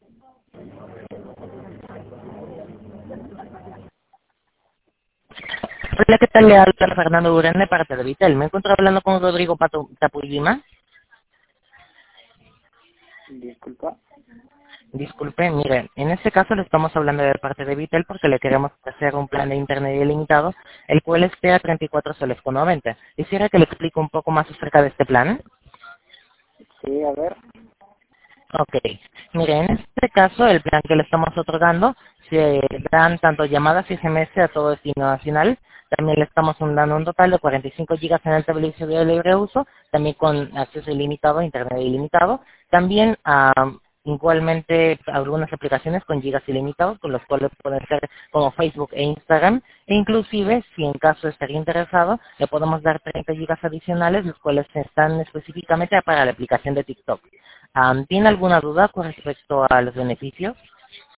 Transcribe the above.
Hola, ¿qué tal? Le habla Fernando Durán de parte de Vitel. Me encuentro hablando con Rodrigo Tapuyima. Disculpa. Disculpe, mire, en este caso le estamos hablando de parte de Vitel porque le queremos hacer un plan de internet ilimitado, el cual esté a 34 soles con 90. Quisiera que le explique un poco más acerca de este plan. Sí, a ver. Ok, mire, en este caso el plan que le estamos otorgando se dan tanto llamadas y SMS a todo destino nacional. También le estamos dando un total de 45 gigas en el servicio de libre uso, también con acceso ilimitado, internet ilimitado. También igualmente algunas aplicaciones con gigas ilimitados, con los cuales pueden ser como Facebook e Instagram. E inclusive, si en caso estaría interesado, le podemos dar 30 gigas adicionales, los cuales están específicamente para la aplicación de TikTok. ¿Tiene alguna duda con respecto a los beneficios?